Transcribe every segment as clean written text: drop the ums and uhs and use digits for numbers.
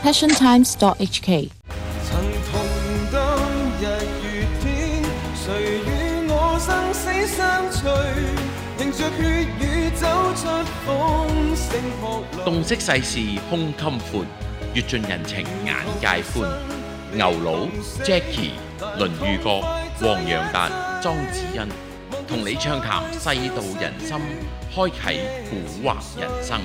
passiontimes.hk。 曾同當日月天，誰與我生死相隨，迎着血雨走出風聲撲來。 洞悉世事胸襟闊，閱盡人情眼界寬。牛佬、Jackie、倫裕國、黃洋達、莊子欣，同你暢談世道人心，開啟古惑人生。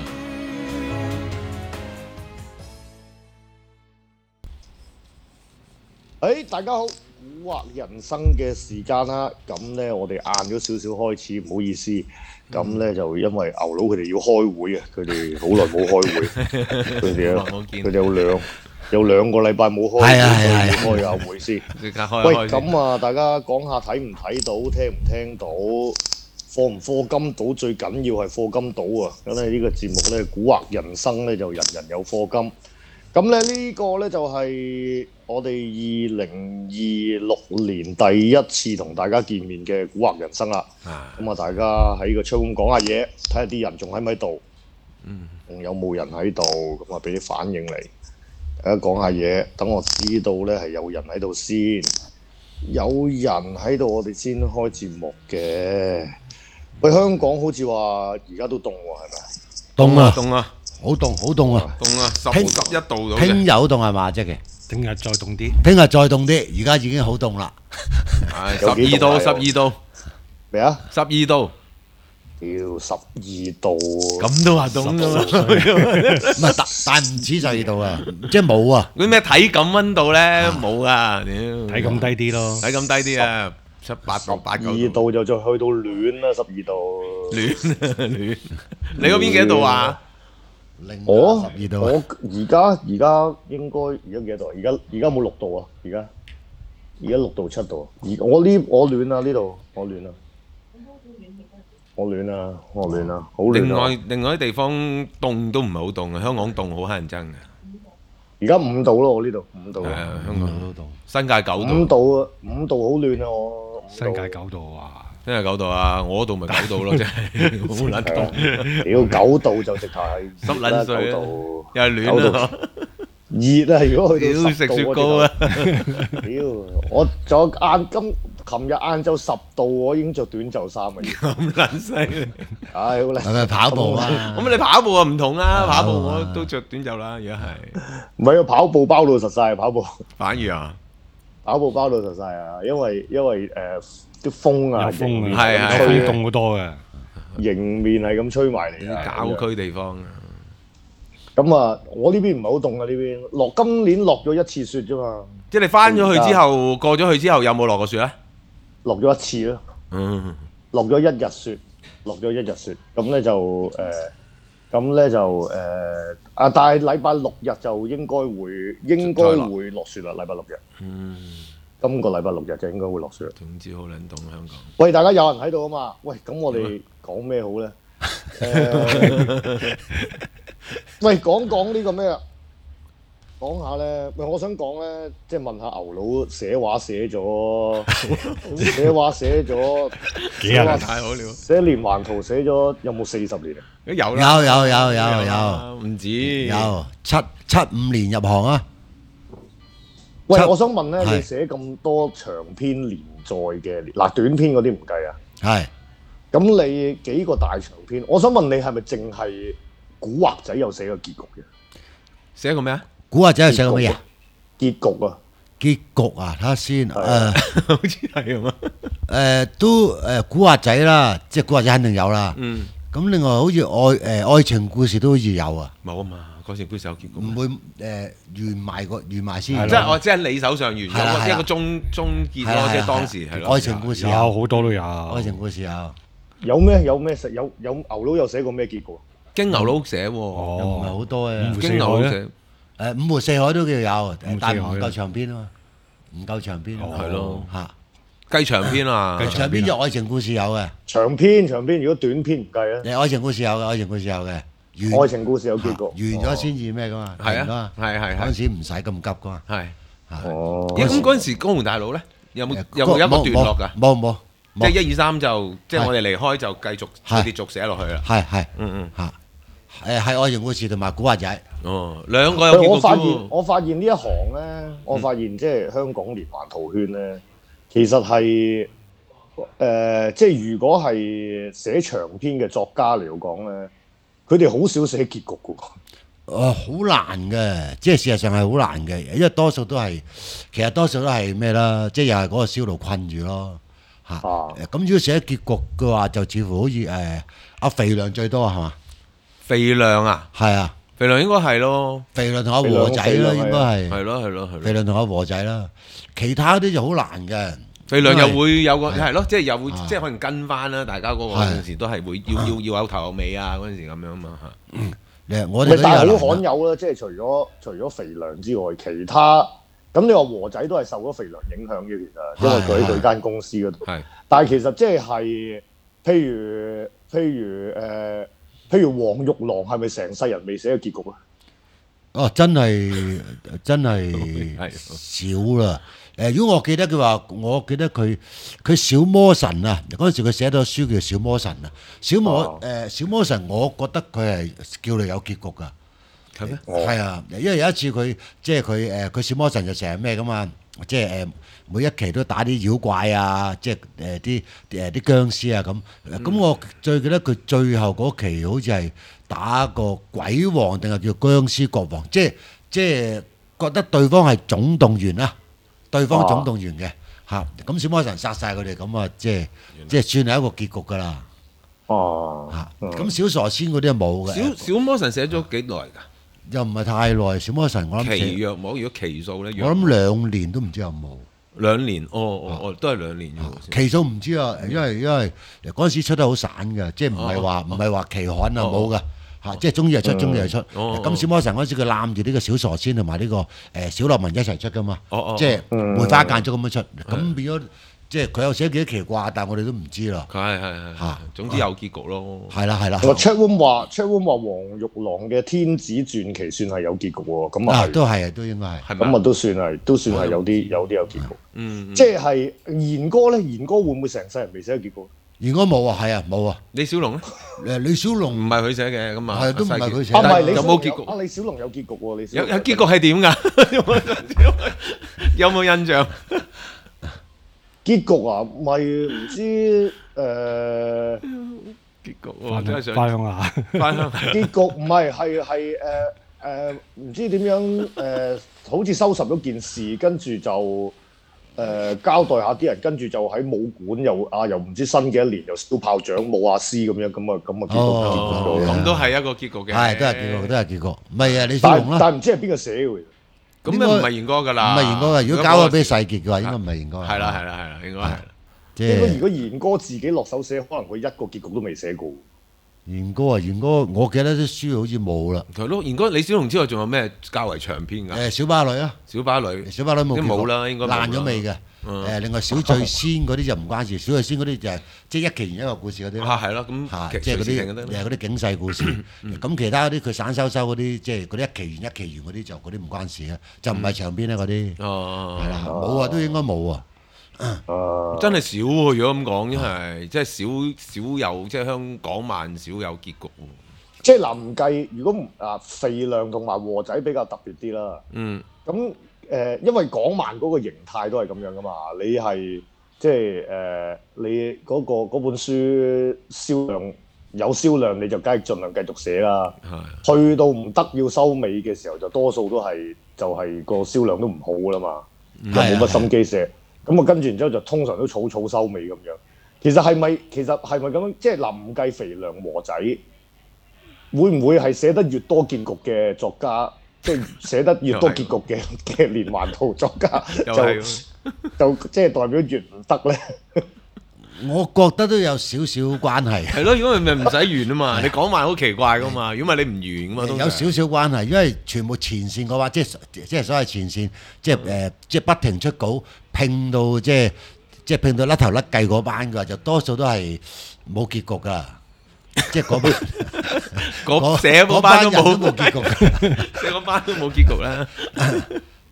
大家好，古惑人生嘅時間啦，咁呢，我哋晏咗少少開始，唔好意思，咁呢，就因為牛佬佢哋要開會啊，佢哋好耐冇開會，佢哋有兩個禮拜冇開會，所以要開下會先。喂，咁啊，大家講下睇唔睇到，聽唔聽到，課唔課金到，最緊要係課金到啊！咁咧呢個節目呢，古惑人生呢，就人人有課金。咁咧呢個呢，就係我哋2026年第一次同大家見面嘅古惑人生啦。咁啊，大家喺個 chat room 講下嘢，睇下啲人仲喺唔喺度，仲有冇人喺度，咁啊俾啲反應嚟。大家講下嘢，等我知道呢係有人喺度先，有人喺度我哋先開節目嘅。喂，香港好似話而家都凍喎，係咪？ 凍啊！好凍啊！11度到。聽日好凍係嘛？即係聽日再凍啲。 聽日再凍啲，而家已經好凍啦。 12度。 咩啊 ？12度。 屌，12度。 咁都話凍㗎嘛？ 唔係，但唔止12度啊，即係冇啊。 嗰啲咩體感溫度咧冇啊！屌， 睇咁低啲咯。 睇咁低啲啊！7、8度、8、9 度就再去到暖啦，12度。 暖。你嗰邊幾多度啊？ 我 12度。 我而家應該而家幾多度？而家冇6度啊！而家6度7度。我暖啊！呢度我暖啊！好暖啊！好暖啊！ 另外啲地方凍都唔係好凍啊，香港凍好乞人憎嘅。 而家5度咯，我呢度5度。 係啊，香港都凍。新界9度。 5度啊！5度好暖啊！我新界9度啊！ 新界9度啊！我嗰度咪9度咯，真係好撚凍。 屌9度就直頭係濕撚水啊！又係暖啊！ 熱啊！如果去到食雪糕啊！ 屌，我仲有琴日晏晝10度，我已經着短袖衫啊！ 咁撚犀利！ 唉，好啦， 係咪跑步啊？ 咁你跑步啊唔同啊，跑步我都着短袖啦，而家係。 唔係啊，跑步包到實晒，跑步。 反而啊， 跑步包到實晒啊！因為啲風啊， 係風凍好多嘅， 迎面係咁吹埋嚟啲郊區地方啊。 咁啊，我呢邊唔係好凍啊，呢邊今年落咗1次雪啫嘛。 即係你翻咗去之後，過咗去之後有冇落過雪咧？ 落咗1次咯。落咗1日雪，咁咧就但係禮拜6日就應該會落雪啦，禮拜6日。今個禮拜6日就應該會落雪。 總之好撚凍香港。 喂，大家有人喺度啊嘛？喂，咁我哋講咩好咧？喂，講呢個咩啊？講下咧，喂，我想講咧，即係問下牛佬寫畫寫咗幾日啊？ 太好了！ 寫連環圖寫咗有冇40年啊？ 有啦， 有， 唔止有75年入行啊！ 喂，我想問咧，你寫咁多長篇連載嘅，嗱短篇嗰啲唔計啊。 係。 咁你幾個大長篇？我想問你係咪淨係古惑仔有寫個結局嘅？ 寫個咩啊？ 古惑仔有寫過乜嘢？ 結局啊！ 睇下先。 好似係咁啊。 都古惑仔啦，即係古惑仔肯定有啦。咁另外好似愛情故事都好似有啊。 冇啊嘛，愛情故事有結局。 唔會完埋先。 即係你手上完咗，一個終結咯，即係當時係咯。 愛情故事有好多都有。 愛情故事有咩牛佬有寫過咩結局？ 經牛佬寫喎， 又唔係好多嘅。 經牛佬寫。 五湖四海都叫有，但係唔夠長篇啊嘛，唔夠長篇。 係咯嚇， 計長篇啊！ 長篇就愛情故事有嘅。 長篇，如果短篇唔計啊。 愛情故事有嘅。愛情故事有結局。完咗先至咩噶嘛？ 係啊，係。 嗰陣時唔使咁急噶嘛。 係。 哦。 咁嗰陣時江湖大佬咧，有冇一個段落㗎？ 冇。 即係1、2、3就即係我哋離開就繼續逐寫落去啦。 係。 係愛情故事同埋古惑仔。 哦，兩個有結局啫喎。 我發現呢一行咧，我發現即係香港連環圖圈咧，其實係即係如果係寫長篇嘅作家嚟講咧，佢哋好少寫結局嘅喎。 好難嘅，即係事實上係好難嘅，因為多數都係咩啦，即係又係嗰個銷路困住咯嚇。咁如果寫結局嘅話，就似乎好似阿肥亮最多係嘛？ 肥亮啊， 係啊， 肥亮應該係咯， 肥亮同阿和仔啦，應該係。 係咯。 肥亮同阿和仔啦，其他啲就好難嘅。 肥亮又會有個係咯，即係又會即係可能跟翻啦，大家嗰個嗰陣時都係會要有頭有尾啊，嗰陣時咁樣嘛嚇。 我哋但係好罕有啦，即係除咗肥亮之外，其他咁你話和仔都係受咗肥亮影響嘅，其實因為佢喺佢間公司嗰度。係，但係其實即係譬如黃玉郎係咪成世人未寫嘅結局啊？ 哦，真係少啦。如果我記得嘅話，我記得佢小魔神啊，嗰陣時佢寫咗書叫小魔神啊。小魔神，我覺得佢係叫你有結局㗎。 係咩？ 係啊，因為有一次佢小魔神就成日咩㗎嘛，即係每一期都打啲妖怪啊，即係啲僵屍啊咁。咁我最記得佢最後嗰期好似係打個鬼王定係叫僵屍國王，即係覺得對方係總動員啦。對方總動員嘅嚇，咁小魔神殺晒佢哋，咁啊即係算係一個結局㗎啦。咁小傻仙嗰啲係冇嘅。 小魔神寫咗幾耐㗎？ 又唔係太耐。小魔神我諗期約冇，如果期數咧， 我諗2年都唔知有冇。 2年，都係2年啫。 期數唔知啊，因為嗰陣時出得好散嘅，即係唔係話期刊啊冇㗎。即係中意就出，中意就出。咁小魔神嗰陣時佢攬住呢個小傻仙同埋呢個小樂文一齊出噶嘛，即係梅花間竹咁樣出。咁變咗即係佢有寫幾多奇怪，但係我哋都唔知啦。 係嚇，總之有結局咯。 係啦。 Chatroom 話黃玉郎嘅《天子傳奇》算係有結局喎。咁啊都係都應該係。 咁啊都算係有啲有結局。即係賢哥咧，賢哥會唔會成世人未寫結局？ 賢哥冇啊，係啊冇啊。 李小龍咧？ 李小龍唔係佢寫嘅，咁啊係都唔係佢寫。 有冇結局？ 李小龍有結局喎， 有結局係點㗎？有冇印象？ 結局啊，咪唔知結局喎，真係想翻鄉下。 結局唔係唔知點樣好似收拾咗件事，跟住就交代下啲人，跟住就喺武館又唔知新嘅一年又燒炮仗舞下獅咁樣，咁啊結局咁都係一個結局嘅， 係都係結局。唔係啊，李小龍啦。 但係唔知係邊個寫嘅喎？ 咁咪唔係賢哥㗎啦。 唔係賢哥㗎，如果交咗俾世傑嘅話，應該唔係賢哥。 係啦，應該係。 應該如果賢哥自己落手寫，可能佢一個結局都未寫過。 賢哥，我記得啲書好似冇啦。 係咯，賢哥李小龍之外，仲有咩較為長篇㗎？ 小芭蕾啊， 小芭蕾冇啦，應該爛咗未嘅。另外小醉仙嗰啲就唔關事，小醉仙嗰啲就係即係一期完一個故事嗰啲咯。 係咯，咁即係嗰啲警世故事。咁其他嗰啲佢散收嗰啲，即係嗰啲一期完嗰啲就嗰啲唔關事嘅，就唔係長篇咧嗰啲。係啦，冇啊，都應該冇啊。 真係少喎！如果咁講，因為即係少有，即係香港漫少有結局喎。 即係唔計，如果肥亮同埋和仔比較特別啲啦。咁因為港漫嗰個形態都係咁樣噶嘛，你係即係你嗰本書銷量有銷量，你就梗係盡量繼續寫啦。去到唔得要收尾嘅時候，就多數都係個銷量都唔好啦嘛，就冇乜心機寫。咁跟住然之後就通常都草收尾咁樣。其實係咪咁樣？即係唔計肥亮和仔，會唔會係寫得越多結局嘅作家，即係寫得越多結局嘅連環圖作家，就即係代表越唔得咧？ 我覺得都有少少關係。 係咯，如果咪唔使完啊嘛，你講埋好奇怪噶嘛，如果唔係你唔完噶嘛， 有少少關係，因為全部前線嘅話，即係所謂前線，即係不停出稿，拼到即係拼到甩頭甩計嗰班嘅，就多數都係冇結局㗎。即係嗰班， 寫嗰班都冇結局， 寫嗰班都冇結局啦。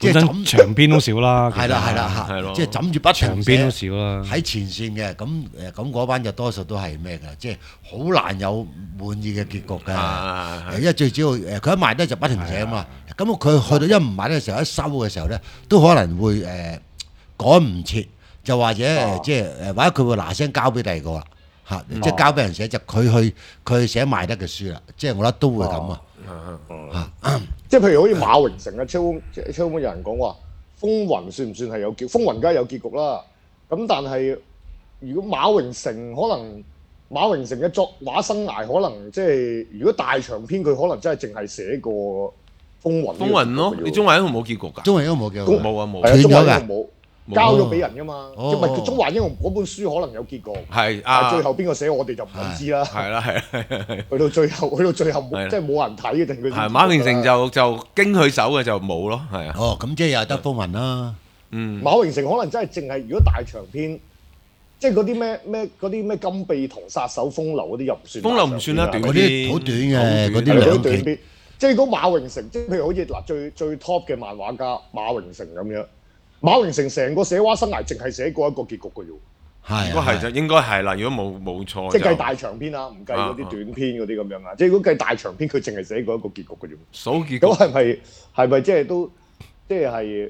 本身長邊都少啦， 係啦係啦係咯即係枕住不長停邊都寫少啦。 喺前線嘅，咁嗰班就多數都係咩㗎？即係好難有滿意嘅結局㗎。因為最主要佢一賣得就不停寫啊嘛。咁佢去到一唔賣得嘅時候，一收嘅時候咧，都可能會趕唔切，就或者即係或者佢會嗱聲交俾第二個啦嚇，即係交俾人寫就佢去寫賣得嘅書啦。即係我覺得都會咁啊。 即係譬如好似馬榮成啊，超有人講話《風雲》算唔算係有結？《風雲》梗係有結局啦。咁但係如果馬榮成可能馬榮成嘅作畫生涯可能即係如果大長篇佢可能真係淨係寫過《風雲》。 風雲咯，你中華英雄冇結局㗎？ 中華英雄冇嘅， 冇啊冇。 係啊，中華英斷咗㗎雄冇交咗俾人㗎嘛。即係唔係佢中華英雄嗰本書可能有結局， 係但係最後邊個寫我哋就唔敢知啦。 係啦係啦。 去到最後係即係冇人睇嘅定佢先知㗎啦。 係馬榮成就經佢手嘅就冇咯，係啊。 哦，咁即係又係得風雲啦。 馬榮成可能真係淨係如果大長篇，即係嗰啲咩金臂同殺手風流嗰啲又唔算。 風流唔算啦，短嗰啲好短嘅，嗰啲係嗰啲兩期。 短篇。即係如果馬榮成，即係譬如好似嗱最 top 嘅漫畫家馬榮成咁樣，馬榮成成個寫畫生涯淨係寫過一個結局嘅啫。 係應該係就應該係啦，如果冇錯就。 即係計大長篇啊，唔計嗰啲短篇嗰啲咁樣啊。即係如果計大長篇，佢淨係寫過一個結局嘅啫。 數結局。 咁係咪即係都即係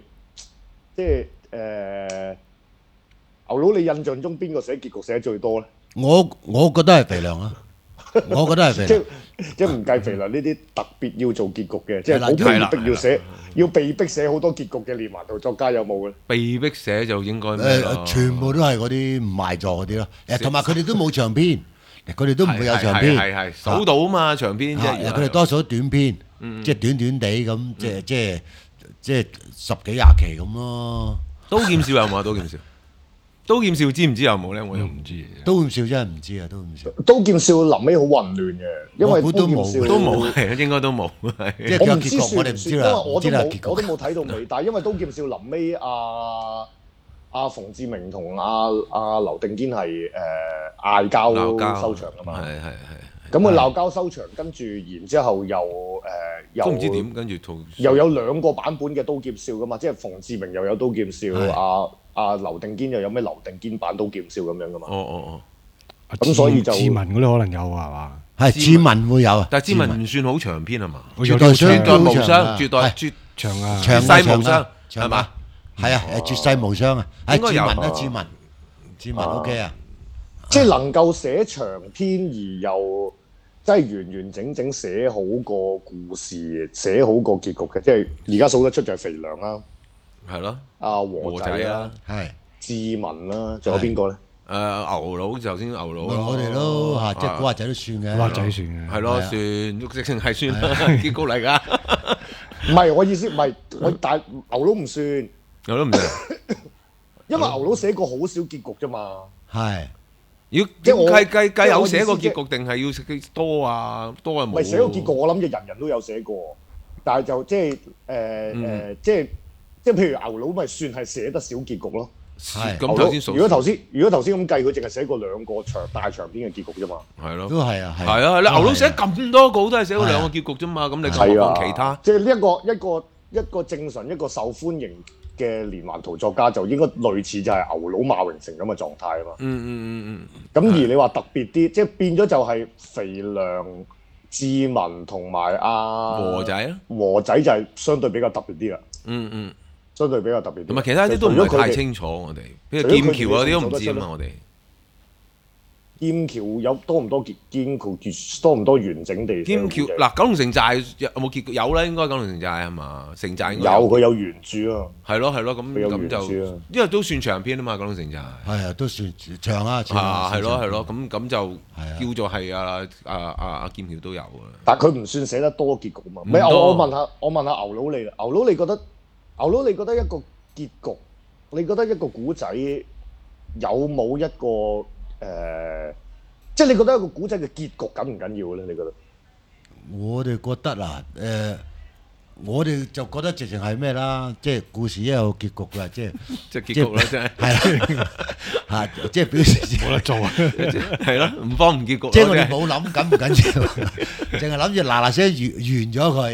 牛佬？你印象中邊個寫結局寫得最多咧？ 我覺得係肥良啦，我覺得係肥良。 即係唔計肥良呢啲特別要做結局嘅，即係好係啦被逼要寫，要被逼寫好多結局嘅連環圖作家有冇咧？ 被逼寫就應該咩咯全部都係嗰啲唔賣座嗰啲咯。同埋佢哋都冇長篇，佢哋都唔會有長篇。 係數到啊嘛，長篇即係。 佢哋多數都短篇，即係短短地咁，即係十幾廿期咁咯。 刀劍笑有冇啊？刀劍笑知唔知有冇咧？我又唔知。 刀劍笑真係唔知啊！刀劍笑。 刀劍笑臨尾好混亂嘅，因為刀劍笑都冇，係應該都冇。 即係佢有結局，我哋唔知啦。 因為我都冇睇到尾，但係因為刀劍笑臨尾阿馮志明同阿劉定堅係嗌交收場啊嘛。 係。 咁佢鬧交收場，跟住然之後又都唔知點，跟住又有兩個版本嘅刀劍笑噶嘛，即係馮志明又有刀劍笑，阿劉定堅又有咩劉定堅版刀劍笑咁樣噶嘛。 哦。 咁所以就志文嗰啲可能有係嘛？ 係志文會有啊， 但係志文唔算好長篇係嘛？ 絕代無雙，絕長啊， 絕世無雙係嘛？ 係啊，絕世無雙啊，係志文啦，志文 OK 啊， 即係能夠寫長篇而又真係完完整整寫好個故事，寫好個結局嘅，即係而家數得出就係肥良啦， 係咯， 阿和仔啦， 係志文啦，仲有邊個咧？ 牛佬頭先牛佬我哋咯嚇，即係古惑仔都算嘅， 古惑仔算嘅， 係咯，算直情係算啦，結局嚟㗎。 唔係我意思，唔係但牛佬唔算， 牛佬唔算， 因為牛佬寫過好少結局啫嘛。 係。 要即係計有寫過結局定係要寫多啊？多啊冇。 唔係寫個結局，我諗就人人都有寫過，但係就即係即係譬如牛佬咪算係寫得少結局咯。 咁頭先如果頭先咁計，佢淨係寫過兩個大長篇嘅結局啫嘛。 係咯， 都係啊，係啊，你牛佬寫咁多個都係寫過兩個結局啫嘛。咁你更何況其他？ 即係一個正常一個受歡迎嘅連環圖作家就應該類似就係牛佬馬榮成咁嘅狀態啊嘛。咁而你話特別啲，即係變咗就係肥良、志文同埋和仔就係相對比較特別啲啦。相對比較特別啲。 同埋其他啲都唔係太清楚，我哋譬如劍橋嗰啲都唔知啊嘛，我哋。 劍橋有多唔多劍橋多唔多完整地？ 劍橋嗱，九龍城寨有冇結局？有啦，應該九龍城寨係嘛？城寨應該有，佢有原著啊。 係咯，咁就因為都算長篇啊嘛，九龍城寨。 係啊，都算長啊。 係咯，咁就叫做係阿劍橋都有啊。 但係佢唔算寫得多結局嘛？唔係，我問下牛佬你啦，牛佬你覺得一個結局，你覺得一個古仔有冇一個即係你覺得一個古仔嘅結局緊唔緊要咧？你覺得？ 我哋覺得嗱，我哋就覺得直情係咩啦，即係故事一有結局㗎，即係結局啦，真係係啦嚇，即係表示冇得做啊， 係咯，唔慌唔結局。 即係我哋冇諗緊唔緊要，淨係諗住嗱嗱聲完咗佢。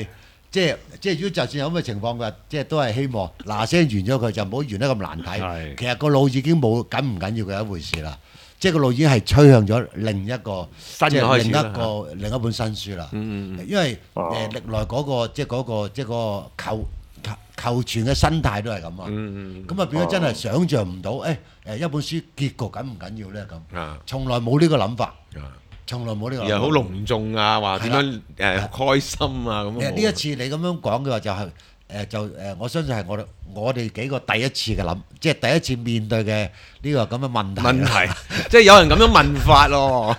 即係如果就算有咁嘅情況嘅，即係都係希望嗱聲完咗佢，就唔好完得咁難睇。 係其實個路已經冇緊唔緊要嘅一回事啦。即係個路已經係趨向咗另一個新嘅開始即啦係另一本新書啦。因為歷來嗰個即係嗰個求全嘅生態都係咁啊。咁啊變咗真係想像唔到，一本書結局緊唔緊要咧咁？從來冇呢個諗法，從來冇呢個諗法。 又好隆重啊，話點樣開心啊咁。 呢一次你咁樣講嘅話就係我相信係我哋幾個第一次嘅諗，即係第一次面對嘅呢個咁嘅問題。 即係有人咁樣問法咯，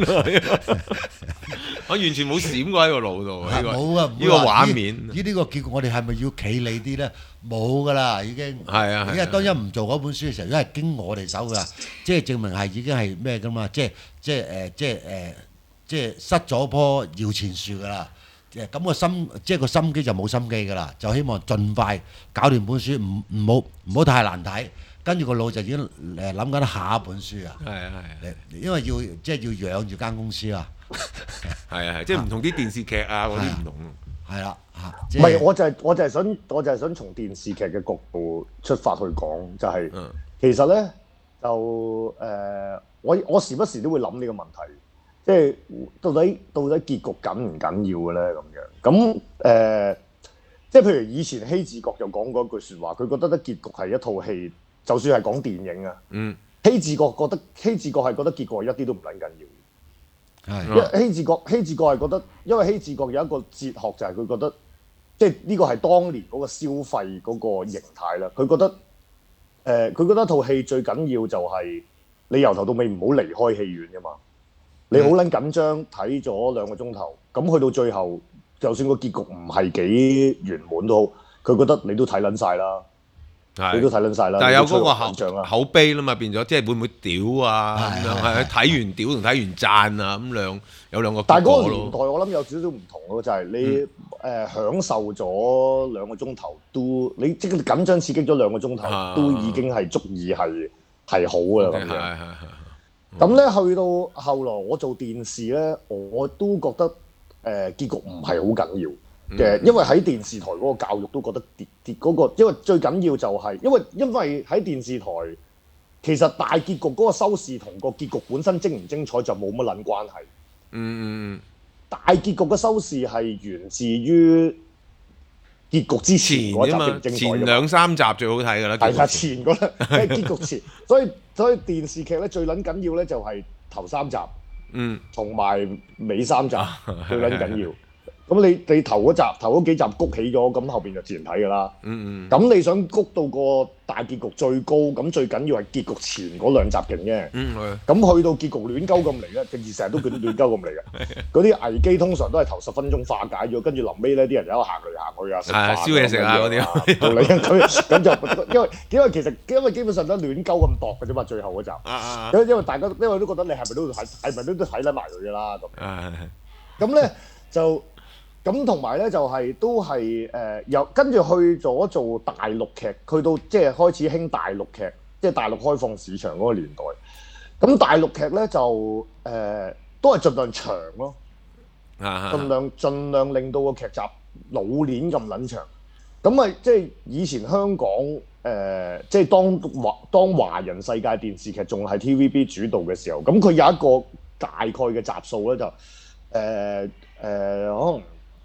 我完全冇閃過喺個腦度。 冇啊！ 呢個畫面。 呢個結局我哋係咪要企理啲咧？冇噶啦，已經。係啊。因為當一唔做嗰本書嘅時候，因為經我哋手㗎，即係證明係已經係咩㗎嘛？即係失咗棵搖錢樹㗎啦。咁個心機就冇心機㗎啦，就希望盡快搞掂本書，唔好太難睇。跟住個腦就已經諗緊下一本書啊。係啊。因為要養住間公司啊。 係，即係唔同啲電視劇啊嗰啲唔同。係啦， 唔係我就係想從電視劇嘅角度出發去講，就係其實咧就我時不時都會諗呢個問題。即係到底結局緊唔緊要嘅咧咁樣？咁即係譬如以前希治閣就講過一句説話，佢覺得結局係一套戲，就算係講電影啊，希治閣係覺得結局係一啲都唔撚緊要。希治閣係覺得，因為希治閣有一個哲學就係佢覺得，即係呢個係當年嗰個消費嗰個形態啦。佢覺得一套戲最緊要就係你由頭到尾唔好離開戲院㗎嘛。你好撚緊張睇咗2個鐘頭，咁去到最後，就算個結局唔係幾圓滿都好，佢覺得你都睇撚晒啦，你都睇撚晒啦。 但係有嗰個口碑啦嘛，變咗即係會唔會屌啊咁樣？係睇完屌同睇完讚啊咁有兩個結果咯。 但係嗰個年代我諗有少少唔同咯，就係你享受咗2個鐘頭都，你即係緊張刺激咗2個鐘頭都已經係足以係好㗎啦咁樣。咁咧去到後來我做電視咧，我都覺得結局唔係好緊要嘅，因為喺電視台嗰個教育都覺得跌嗰個，因為最緊要就係因為喺電視台其實大結局嗰個收視同個結局本身精唔精彩就冇乜撚關係。大結局嘅收視係源自於結局之前嗰集精唔精彩， 前2、3集最好睇㗎啦。 係啦，前嗰啦，喺結局前，所以電視劇咧最撚緊要咧就係頭3集，同埋尾3集最撚緊要。咁你頭嗰幾集谷起咗，咁後邊就自然睇㗎啦。咁你想谷到個大結局最高，咁最緊要係結局前嗰2集勁嘅。咁去到結局亂鳩咁嚟咧，政治成日都亂鳩咁嚟嘅。嗰啲危機通常都係頭10分鐘化解咗，跟住臨尾咧啲人有行嚟行去啊，食飯燒嘢食啊嗰啲。 道理咁就因為基本上都亂鳩咁度嘅啫嘛，最後嗰集。因為大家都覺得你係咪都睇得埋佢㗎啦咁。咁咧就。咁同埋咧就係都係又跟住去咗做大陸劇，去到即係開始興大陸劇，即係大陸開放市場嗰個年代。咁大陸劇咧就都係盡量長咯，盡量令到個劇集老年咁撚長。咁咪即係以前香港即係當華人世界電視劇仲係 TVB 主導嘅時候，咁佢有一個大概嘅集數咧就可能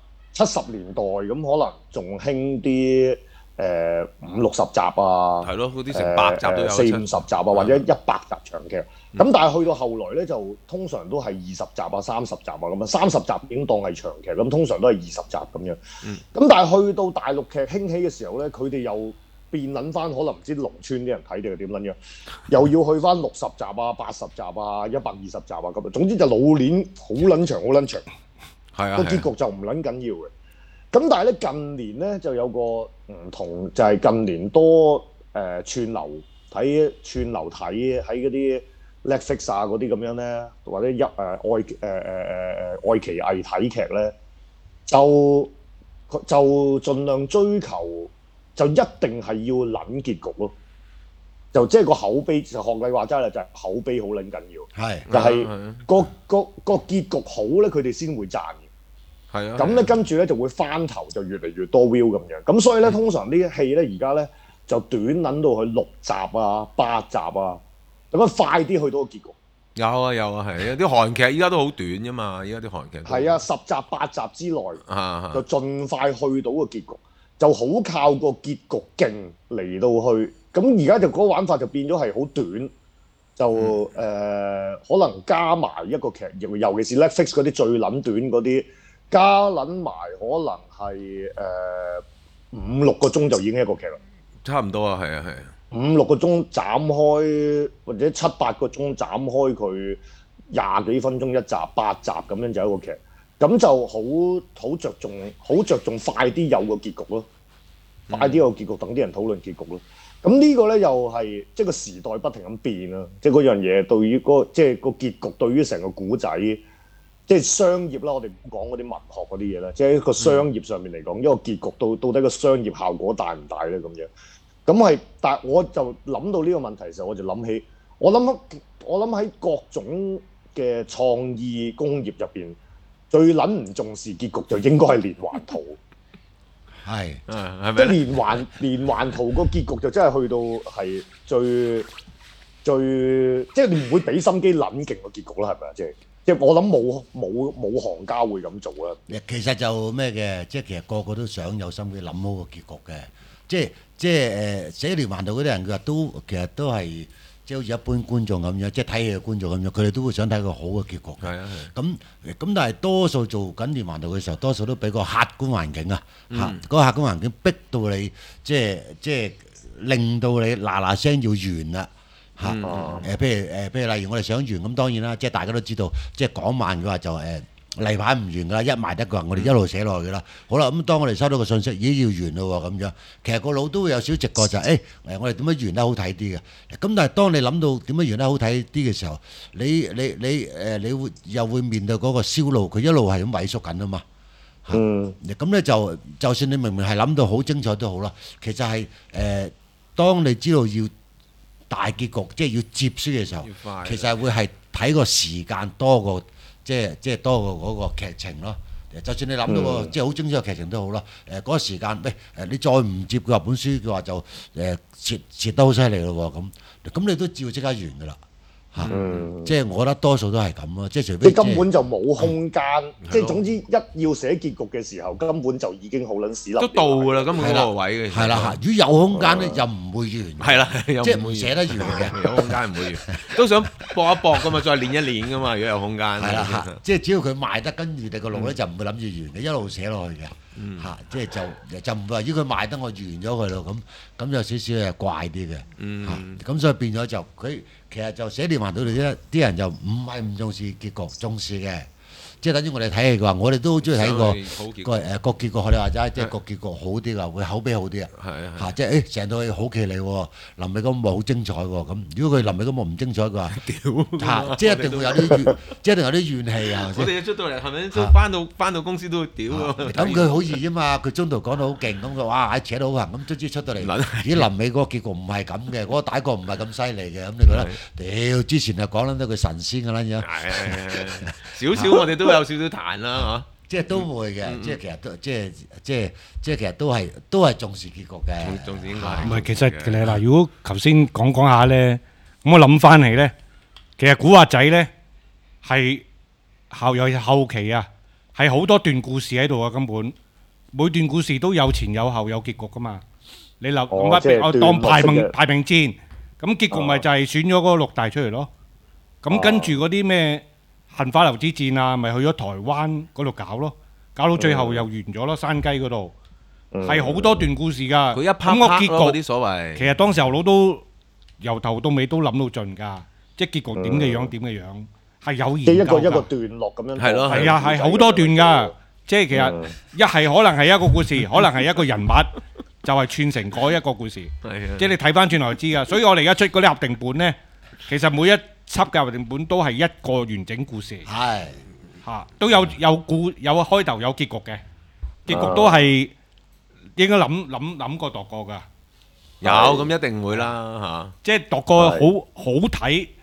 70年代咁可能仲興啲50-60集啊， 係咯，嗰啲成100集都有 ，40-50集啊，或者100集長劇。咁但係去到後來咧，就通常都係20集啊、30集啊咁樣，30集已經當係長劇，咁通常都係20集咁樣。咁但係去到大陸劇興起嘅時候咧，佢哋又變撚翻，可能唔知農村啲人睇定係點撚樣，又要去翻60集啊、80集啊、120集啊咁樣。總之就老年好撚長，好撚長。個結局就唔撚緊要嘅，咁但係咧近年咧就有個唔同，就係近年多串流睇喺嗰啲 Netflix 啊嗰啲咁樣咧，或者愛奇藝睇劇咧，就盡量追求，就一定係要撚結局咯，就即係個口碑，就學你話齋啦，就係口碑好撚緊要，就係個結局好咧，佢哋先會賺嘅。 係啊。 咁咧跟住咧就會翻頭就越嚟越多 view 咁樣。咁所以咧通常呢啲戲咧而家咧就短撚到去6集啊、8集啊，咁樣快啲去到個結局。 有啊有啊，係啊！啲韓劇依家都好短啫嘛，依家啲韓劇係啊，10集8集之內啊就盡快去到個結局，就好靠個結局勁嚟到去。咁而家就嗰個玩法就變咗係好短，就可能加埋一個劇，尤其是 Netflix 嗰啲最撚短嗰啲，加撚埋可能係5-6個鐘就已經一個劇啦。 差唔多啊，係啊係啊。 5-6個鐘斬開，或者7-8個鐘斬開佢20幾分鐘一集8集咁樣就一個劇，咁就好着重快啲有個結局咯，快啲有個結局等啲人討論結局咯。咁呢個咧又係即係個時代不停咁變啦，即係嗰樣嘢對於即係個結局對於成個古仔，即係商業啦，我哋唔講嗰啲文學嗰啲嘢啦，即係一個商業上面嚟講，一個結局到底個商業效果大唔大咧咁樣。咁係，但係我就諗到呢個問題嘅時候，我就諗起，我諗喺各種嘅創意工業入邊，最撚唔重視結局就應該係連環圖。 係， 係即係咪？ 連環圖個結局就真係去到係最，即係你唔會俾心機撚勁個結局啦，係咪啊？即係我諗冇行家會咁做啦。 其實就咩嘅，即係其實個個都想有心機諗好個結局嘅，即係寫連環圖嗰啲人，佢話其實都係即係好似一般觀眾咁樣，即係睇戲嘅觀眾咁樣，佢哋都會想睇個好嘅結局嘅。 係啊咁但係多數做緊連環圖嘅時候，多數都俾個客觀環境啊，嗰個客觀環境逼到你，即係令到你嗱嗱聲要完啦。譬如例如我哋想完咁，當然啦，即係大家都知道，即係講慢嘅話就例牌唔完㗎啦，一賣得嘅話，我哋一路寫落去㗎啦。好啦，咁當我哋收到個信息，已經要完咯喎，咁樣，其實個腦都會有少少直覺就係，我哋點樣完得好睇啲嘅？咁但係當你諗到點樣完得好睇啲嘅時候，你會又會面對嗰個銷路，佢一路係咁萎縮緊啊嘛。咁咧就算你明明係諗到好精彩都好啦，其實係當你知道要大結局，即係要接書嘅時候，其實係會係睇個時間多過。即係多過嗰個劇情咯。就算你諗到個即係好精彩嘅劇情都好啦。嗰個時間，你再唔接佢本書嘅話，就蝕得好犀利咯喎。咁你都照即刻完㗎啦。即係我覺得多數都係咁咯。即係除非根本就冇空間。即係總之一要寫結局嘅時候，根本就已經好撚屎啦。 都到㗎啦，根本嗰個位嘅。 係啦，如果有空間咧，又唔會完。 係啦， 即係唔寫得完嘅。 有空間唔會完，都想搏一搏㗎嘛，再練一練㗎嘛。如果有空間。 係啦，即係只要佢賣得，跟住你個路咧就唔會諗住完嘅，一路寫落去嘅。即係就唔會話，如果佢賣得我完咗佢咯，咁有少少係怪啲嘅。咁所以變咗就佢其實就寫連環圖啲人就唔係唔重視結局，重視嘅。即係等於我哋睇戲嘅話，我哋都好中意睇個結局，學你話齋，即係個結局好啲㗎，會口碑好啲啊。嚇，即係成套戲好企理喎，臨尾嗰幕好精彩喎。咁如果佢臨尾嗰幕唔精彩嘅話，即係一定會有啲怨氣啊。 我哋出到嚟係咪都翻到公司都會屌㗎？ 咁佢好易啫嘛，佢中途講到好勁，咁佢哇扯到好行，咁卒之出到嚟，咦臨尾嗰個結局唔係咁嘅，嗰個大國唔係咁犀利嘅，咁你覺得？屌之前就講撚到佢神仙㗎啦樣。 少少我哋都有少少彈啦， 即係都會嘅，即係其實都即係其實都係重視結局嘅。 重視應該係。 唔係，其實你嗱，如果頭先講下咧，咁我諗翻嚟咧，其實古惑仔咧係後期啊，係好多段故事喺度啊，根本每段故事都有前有後有結局噶嘛。你諗我當排名戰，咁結局咪就係選咗嗰個6大出嚟咯。咁跟住嗰啲咩杏花樓之戰啊，咪去咗台灣嗰度搞咯，搞到最後又完咗咯，山雞嗰度係好多段故事㗎。 佢一拍咁個結局啲所謂， 其實當時候佬都由頭到尾都諗到盡㗎，即係結局點嘅樣係有研究㗎。 即係一個段落咁樣。 係咯。 係啊，係好多段㗎，即係其實一係可能係一個故事，可能係一個人物，就係串成嗰一個故事。即係你睇翻轉頭就知㗎。所以我哋而家出嗰啲合訂本咧，其實每一輯嘅合訂本都係一個完整故事。 係嚇，都有開頭有結局嘅，結局都係應該諗過度過㗎。 有咁一定會啦嚇。 即係度過好睇，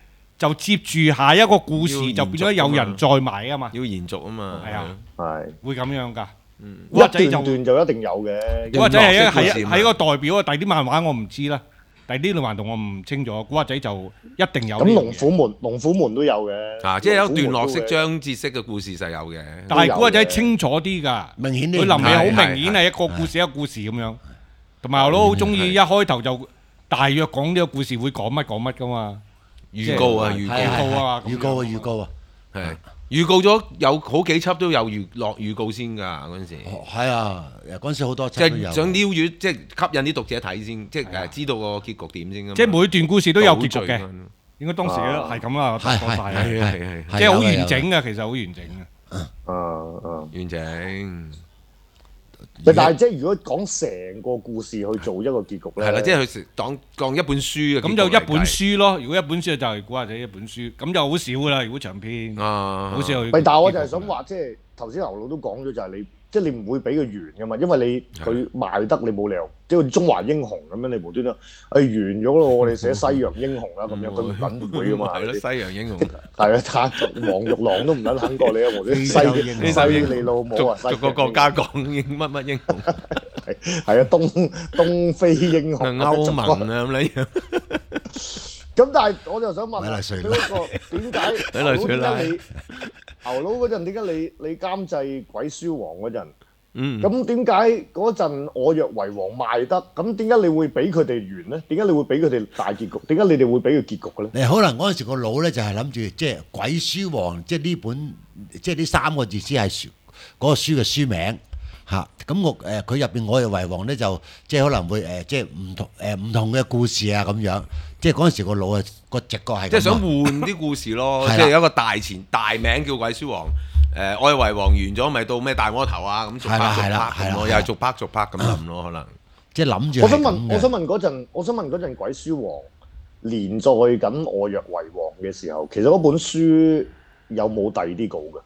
就接住下一個故事要延續就變咗有人再買啊嘛， 要延續啊嘛。 係啊， 係會咁樣㗎。 一古惑仔就段段就一定有嘅。 古惑仔係段落式故事嘛係一個代表啊，第啲漫畫我唔知啦，第啲漫畫我唔清楚。古惑仔就一定有呢樣咁嘢。 龍虎門都有嘅。 啊，即係有段落式、 龍虎門都嘅章節式嘅故事就有嘅。 但係古惑仔清楚啲㗎， 明顯啲佢臨尾好係明顯係一個故事一個故事咁樣。同埋我都好中意一開頭就大約講呢個故事會講乜㗎嘛。 預告啊，預係告告啊預告啊預告啊， 係預告咗有好幾輯都有預告先㗎嗰陣時。 係啊，嗰陣時好多即輯都有係想撩住，即係吸引啲讀者睇先，即係知道個結局點先㗎嘛。 即係每段故事都有結局嘅， 倒敘應該當時都係咁啦， 係講晒係係係係即係好完整嘅，其實好完整嘅。 完整。 但係即係如果講成個故事去做一個結局咧， 係啦，即係佢當一本書嘅結局咁就一本嚟計書咯。如果一本書就係古惑仔一本書，咁就好少噶啦。如果長篇， 啊， 好少有。 但係我就係想話，即係頭先牛佬都講咗，就係你即係你唔會俾佢完噶嘛，因為你佢賣得你冇理由，即係好似中華英雄咁樣，你無端端完咗咯，我哋寫西洋英雄啦咁樣，佢唔撚會噶嘛。 係咯，西洋英雄。 係啊，黃玉郎都唔撚肯過你啊，無端西你老母啊， 逐個國家講乜英雄， 係啊，東非英雄、 歐盟啊咁樣。 咁但係我就想問米啊， 萊瑞拉嗰個點解米萊瑞拉牛佬嗰陣點解你監製《鬼書王》嗰陣？ 嗯， 咁點解嗰陣我若為王賣得？咁點解你會俾佢哋完咧？點解你會俾佢哋大結局？點解你哋會俾佢結局嘅咧？ 你可能嗰陣時個腦咧就係諗住即係鬼書王，即係呢本即係呢三個字先係書嗰個書嘅書名嚇。咁我佢入邊我若為王咧就即係可能會即係唔同嘅故事啊咁樣。即係嗰陣時個腦啊個直覺係咁啊即係想換啲故事咯， 係啦即係有一個大名叫鬼書王。愛為王完咗，咪到咩大魔頭啊？咁逐係啦 part 係啦係啦咁咯，又係逐 part 咁諗咯，可能。 即係諗住我想問， 係咁嘅我想問嗰陣《鬼書王》連載緊《我若為王》嘅時候，其實嗰本書有冇第二啲稿嘅？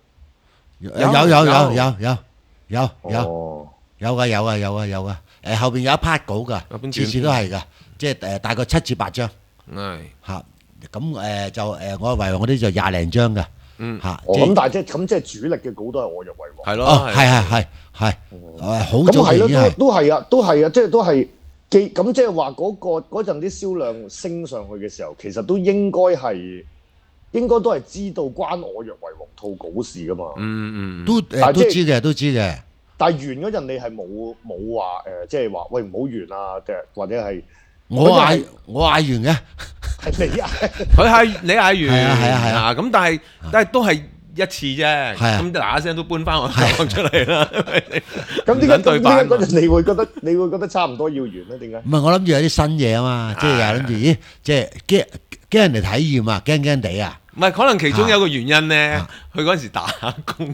有哦， 有噶，後邊有一 part 稿噶有本， 次次都係噶，即係大概7至8張係嚇。咁就我為王嗰啲就20零張嘅嚇。 哦咁但係即係主力嘅稿都係《我若為王》。 係咯， 哦，係好咁係咯， 早期已經係都係啊，即係都係咁即係話嗰陣啲銷量升上去嘅時候，其實都應該都係知道關我若為王套稿事噶嘛。 都但係即係都知嘅。 但係完嗰陣你係冇話即係話喂唔好完啊，或者係我嗌完嘅， 係你啊？ 佢係你嗌完係啊咁但係都係一次啫， 係啊咁嗱嗱聲都搬翻我講出嚟啦。 咁點解對版嗰陣你會覺得差唔多要完咧？點解？ 唔係我諗住有啲新嘢啊嘛，即係又諗住咦，即係驚人哋體驗啊，驚地啊。 唔係，可能其中有一個原因咧，佢嗰陣時打工，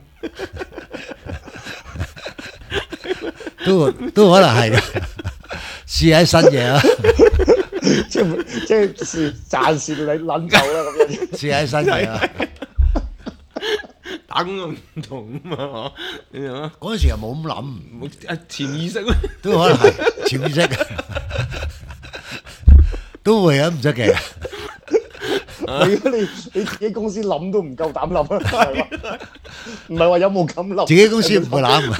都可能係嘅，試下新嘢啊， 即係暫時你撚夠啦咁樣。 試下新嘢啊。 打工都唔同啊嘛，你明嘛？ 嗰陣時又冇咁諗， 冇潛意識咯， 都可能係潛意識，都會啊，唔出奇。 如果你自己公司諗都唔夠膽諗啊，唔係話有冇咁諗？ 自己公司唔會諗，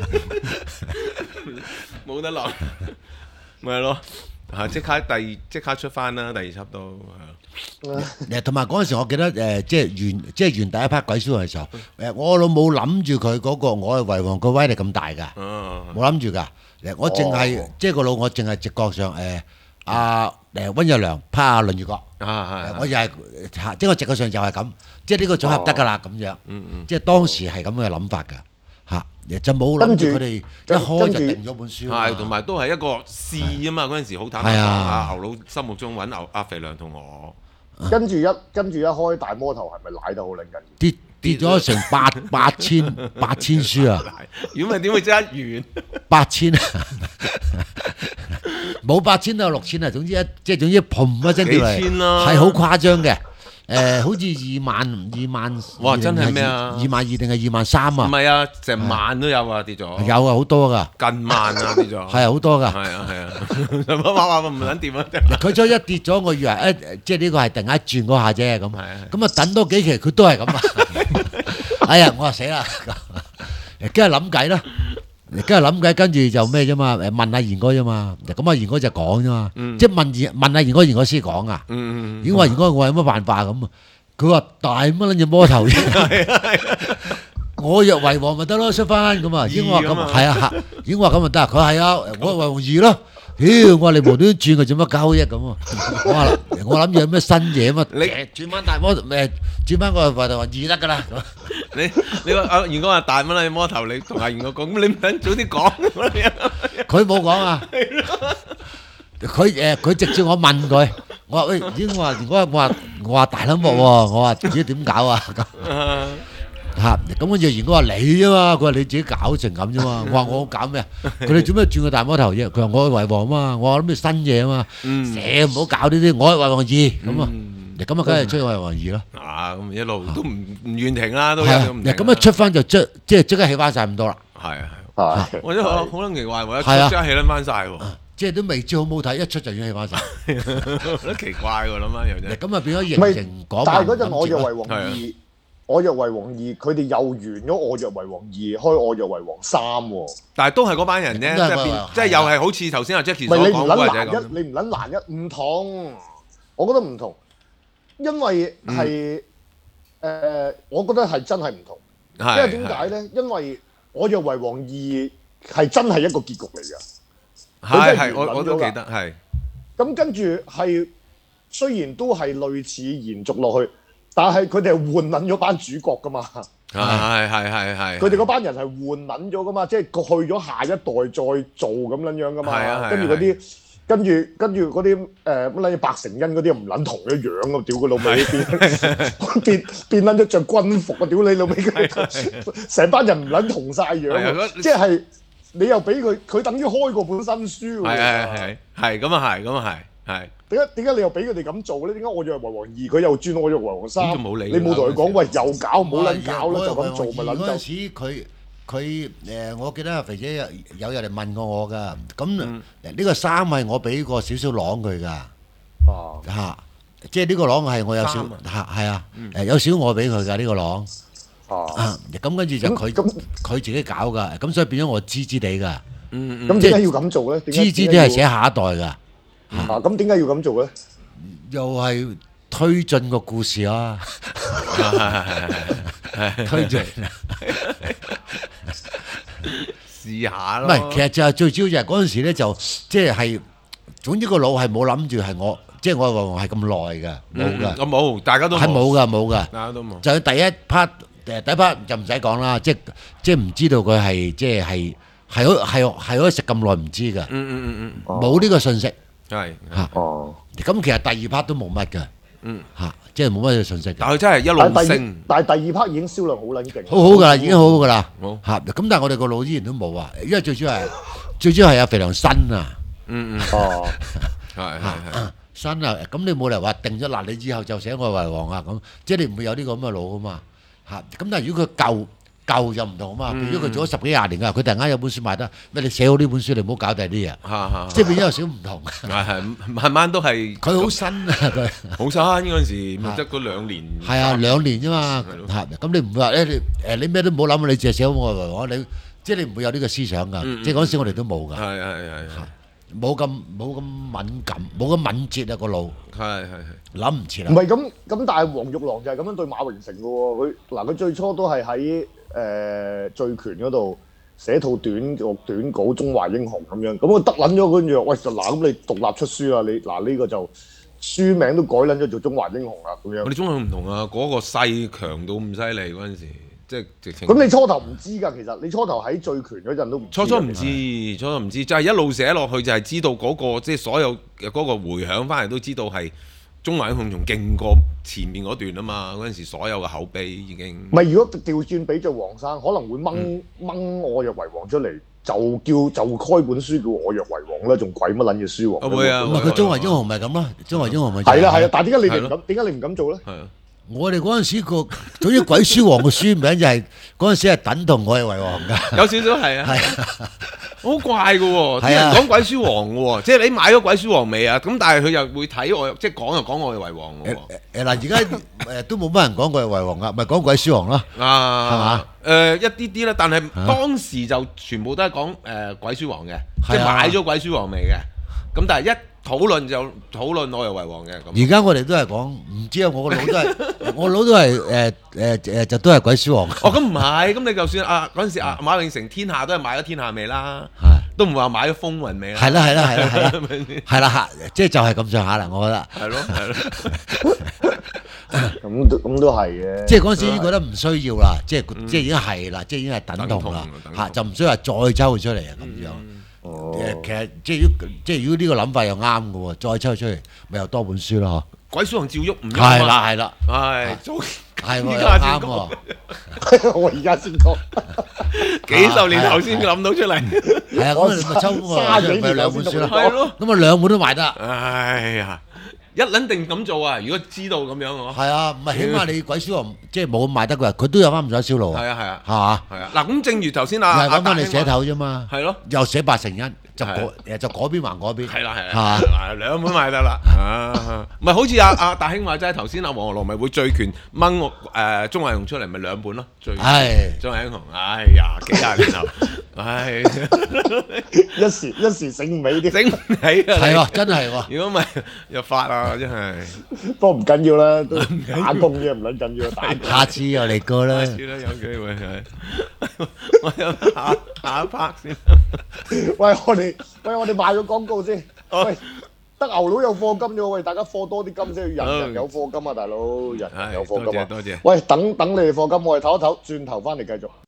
冇得諗，咪係咯，即刻出翻啦，第二輯都同埋嗰陣時，我記得即係完第一 part 鬼書王嘅時候，我老母諗住佢嗰個我係為王個威力咁大㗎，冇諗住㗎。我淨係即係個腦，我淨係直覺上阿溫日良拍阿倫月國，我又係即係我直覺上就係咁，即係呢個組合得㗎啦咁樣。即係當時係咁嘅諗法㗎嚇，就冇諗住佢哋一開就定咗本書。 係，同埋都係一個試啊嘛。嗰陣時好坦白講，阿牛佬心目中揾阿肥良同我。 跟住一開大魔頭係咪賴得好撚緊？ 跌咗成八千書啊！ 如果唔係點會即刻完 ？8000冇8000到6000啊！總之砰一聲掉嚟， 幾千啦， 係好誇張嘅。 好似2萬， 哇真係咩啊 22000定係23000啊？ 唔係啊，成萬都有啊跌咗， 有啊，好多噶， 近萬啊跌咗， 係啊，好多噶。 係啊，話唔撚掂啊！ 佢初一跌咗，我以為即係呢個係突然間轉嗰下啫咁。 係啊咁啊等多幾期佢都係咁啊！哎呀，我話死啦，跟住諗計啦。跟住諗計，跟住就咩啫嘛？問下賢哥啫嘛。咁啊，賢哥就講啫嘛。即係問下賢哥，賢哥先講啊。已經話賢哥，我有乜辦法咁啊？佢話大乜撚隻魔頭我若為王咪得咯，出翻咁啊。已經話咁係啊，已經話咁咪得。佢係啊，我為王二咯。屌，我話你無端轉佢做乜鳩啫咁啊？我諗住有咩新嘢嘛？你轉翻大魔轉翻個為王二得㗎啦。 你話阿元哥話大蚊啦，魔頭你同阿元哥講，咁你唔肯早啲講佢冇講啊！佢直接我問佢，我話喂，點我話大撚鑊喎，我話自己點搞啊咁嚇？咁跟住元哥話你啫嘛，佢話你自己搞成咁啫嘛。我話我搞咩啊？佢哋做咩轉個大魔頭啫？佢話我為王嘛，我諗住新嘢啊嘛，成唔好搞呢啲，我係為王二咁啊。咁啊，梗係出去為王二咯。 啊，咁一路都唔願停啦，都係唔停。 咁一出翻就即刻起翻曬咁多啦。 係係我覺得好撚奇怪喎，一出即刻起撚翻曬喎。 即係都未知好唔好睇，一出就已經起翻曬。 覺得奇怪喎，諗翻又真。 咁啊變咗形成講。 但係嗰陣我若為王二，我若為王二，佢哋又完咗我若為王二，開我若為王三喎。 但係都係嗰班人啫，即係又係好似頭先阿 Jackie 所講或者咁。 你唔撚難一唔同，我覺得唔同。因為係我覺得係真係唔同，因為點解咧？因為我若為王二係真係一個結局嚟㗎， 係我都記得係。 咁跟住係雖然都係類似延續落去，但係佢哋係換撚咗班主角㗎嘛。 係。 佢哋嗰班人係換撚咗㗎嘛，即係去咗下一代再做咁樣樣㗎嘛。跟住嗰啲。跟住嗰啲乜撚嘢白成恩嗰啲唔撚同嘅樣啊！屌佢老味變撚咗着軍服啊！屌你老味，成班人唔撚同晒樣，即係你又俾佢等於開過本新書喎。 係咁啊係。 點解你又俾佢哋咁做咧？點解我若為王二，佢又轉我若為王三？你冇同佢講喂，又搞唔好撚搞啦，就咁做咪撚就。 嗰陣時佢我記得阿肥姐有日嚟問過我㗎，咁呢個衫係我俾過少少啷佢㗎，嚇，即係呢個啷係我有少係啊，有少我俾佢㗎呢個啷，咁跟住就佢自己搞㗎，咁所以變咗我知知地㗎， 咁點解要咁做咧？ 知知地係寫下一代㗎， 咁點解要咁做咧？ 又係推進個故事啊，推進。 試下咯， 唔係，其實就係最主要就係嗰陣時咧，就即係總之個腦係冇諗住係我，即係我話係咁耐㗎，冇㗎， 我冇，大家都係冇㗎， 大家都冇。 就第一 part 第一 part 就唔使講啦，即係唔知道佢係即係可以食咁耐唔知㗎，冇呢個信息， 係嚇，咁其實第二 part 都冇乜㗎，嚇，即係冇乜嘅信息。 但係真係一路升， 但係第二 part 已經銷量好撚勁， 好好㗎啦，已經好好㗎啦，嚇。咁但係我哋個腦依然都冇啊，因為最主要係阿肥良新啊， 係新啊，咁你冇理由話定咗嗱，你以後就寫我為王啊咁，即係你唔會有呢個咁嘅腦㗎嘛，嚇。咁但係如果佢舊就唔同啊嘛，變咗佢做咗10幾20年㗎，佢突然間有本書賣得，咩你寫好呢本書，你唔好搞第啲嘢，即係變咗有少唔同。 係慢慢都係佢好新啊，佢好新嗰陣時，咪得嗰2年。 係啊，2年啫嘛，嚇咁你唔會話你咩都唔好諗，你淨係寫好我為王，你即係你唔會有呢個思想㗎，即係嗰陣時我哋都冇㗎。 係。 冇咁敏感，冇咁敏捷啊個腦。 係諗唔切啦。 唔係咁，但係黃玉郎就係咁樣對馬榮成嘅喎。佢最初都係喺醉拳嗰度寫套短稿《中華英雄》咁樣。咁佢得撚咗，跟住喂就嗱，咁你獨立出書啦，你嗱呢個就書名都改撚咗做《中華英雄》啦咁樣。 我哋中華唔同啊，嗰個勢強到咁犀利嗰陣時。即係直情。 咁你初頭唔知㗎，其實你初頭喺醉拳嗰陣都唔知。 初唔知，就係一路寫落去就係知道嗰個即係所有嗰個迴響翻嚟都知道係中華英雄仲勁過前面嗰段啊嘛！嗰陣時所有嘅口碑已經。 唔係，如果調轉俾咗黃生，可能會掹我若為王出嚟，就開本書叫我若為王啦，仲鬼乜撚嘢書喎？ 會啊！ 唔係佢中華英雄咪咁咯，中華英雄咪。 係啦，但係點解你唔敢做咧？ 係啊。 我哋嗰陣時個總之鬼書王嘅書名就係嗰陣時係等同我係為王㗎。 有少少係啊， 係啊， 好怪嘅喎，啲係啊人講鬼書王嘅喎，即係你買咗鬼書王未啊？咁但係佢又會睇我，即係講又講我係為王嘅喎。 嗱，而家都冇乜人講佢係為王㗎，咪講鬼書王咯。 啊， 係嘛？ 一啲啲啦，但係當時就全部都係講鬼書王嘅，即係係啊買咗鬼書王未嘅。咁但係一討論就討論我係為王嘅咁。 而家我哋都係講，唔知啊，我個腦都係，我腦都係就都係鬼書王。 哦，咁唔係，咁你就算嗰陣時馬永成天下都係買咗天下未啦，都唔話買咗風雲未啦。 係啦係啦係啦係啦係咪先？ 係啦，即係就係咁上下啦，我覺得。 係咯係咯。 咁都係嘅。 即係嗰陣時已經覺得唔需要啦，即係已經係啦，即係已經係等同啦等同嚇，就唔需要話再抽佢出嚟啊咁樣。 哦， 其實即係如果呢個諗法又啱嘅喎，再抽佢出嚟咪又多本書咯鬼書王照喐唔嗬。 喐啊嘛係啦係啦， 係早係喎依又家先講啱喎。 我而家先講， 幾十年後先諗到出嚟。 係啊，咁你咪抽卅幾年咪兩本書啦。 係咯。 咁啊兩本都賣得。 哎呀，一撚定咁做啊！如果知道咁樣我係啊，唔係起碼你鬼書王即係冇咁賣得㗎，佢都有翻唔少銷路啊。 係啊係啊係嘛？ 係啊！嗱咁正如頭先又係揾翻你大兄寫頭啫嘛。 係咯。 又寫八成因，就係就嗰邊還嗰邊。 係啦係係嘛啦，兩本買得啦。唔係好似阿大兄話齋頭先黃河龍咪會醉拳掹我鐘偉雄出嚟，咪兩本咯。醉拳係鐘偉雄，哎呀幾廿年後，唉一時醒唔起啲， 整唔起啊！ 係喎，真係喎。 如果唔係又發啊，真係。 不過唔緊要啦，都打工啫，唔撚緊要，打工。 下次又嚟過啦。 下次啦，有機會係。我有下一 part 先。 喂，我哋賣咗廣告先。喂，得牛佬有課金啫喎，喂，大家課多啲金先，人人有課金啊，大佬，人人有課金啊。 多謝。 喂，等你哋課金，我哋唞一唞，轉頭翻嚟繼續。